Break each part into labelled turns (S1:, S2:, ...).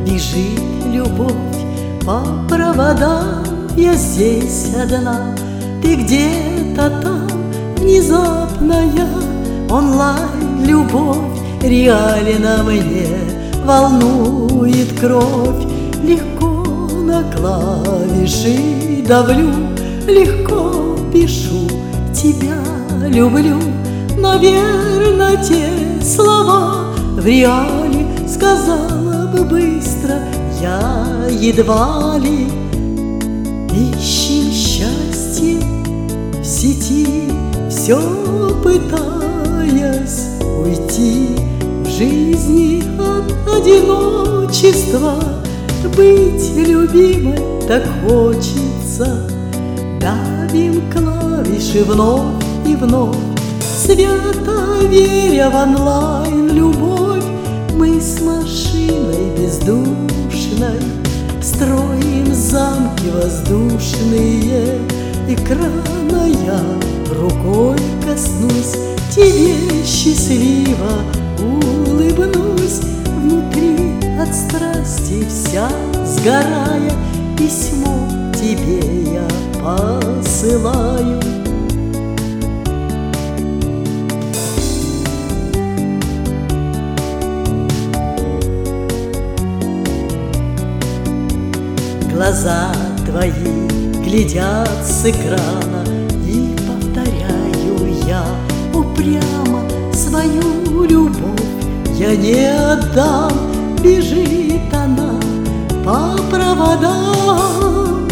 S1: бежит любовь по проводам. Я здесь одна, ты где-то там, внезапная онлайн-любовь. Реально мне волнует кровь, легко на клавиши давлю, легко пишу, тебя люблю. Наверно, те слова в реале сказала бы быстро я едва ли. Ищем счастье в сети, все пытаясь уйти в жизни от одиночества. Быть любимой так хочется, давим клавиши вновь и вновь. Свято веря в онлайн-любовь, мы с машиной бездушной строим замки воздушные. Экрана я рукой коснусь, тебе счастливо улыбнусь. Внутри от страсти вся сгорая, письмо тебе я посылаю. Глаза твои глядят с экрана, и повторяю я упрямо: свою любовь я не отдам. Бежит она по проводам.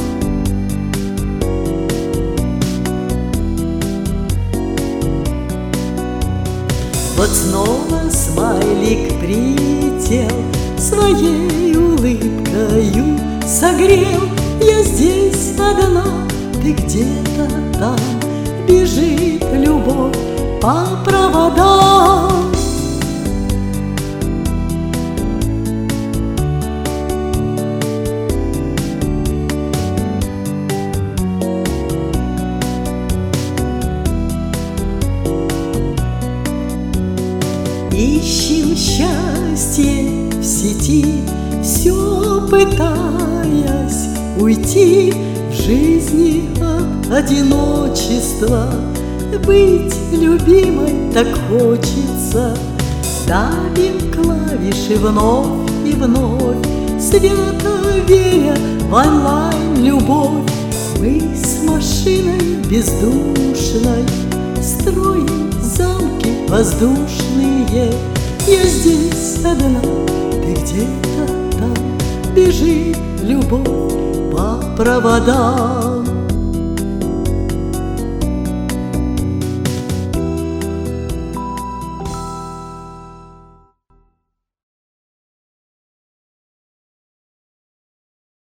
S1: Вот снова смайлик прилетел, своей улыбкою согрел. Я здесь одна, ты где-то там, бежит любовь по проводам. Ищем счастье в сети, все пытаясь уйти в жизни от одиночества. Быть любимой так хочется, давим клавиши вновь и вновь. Свято веря в онлайн-любовь, мы с машиной бездушной строим замки воздушные. Я здесь одна, ты где-то там, бежит любовь по проводам.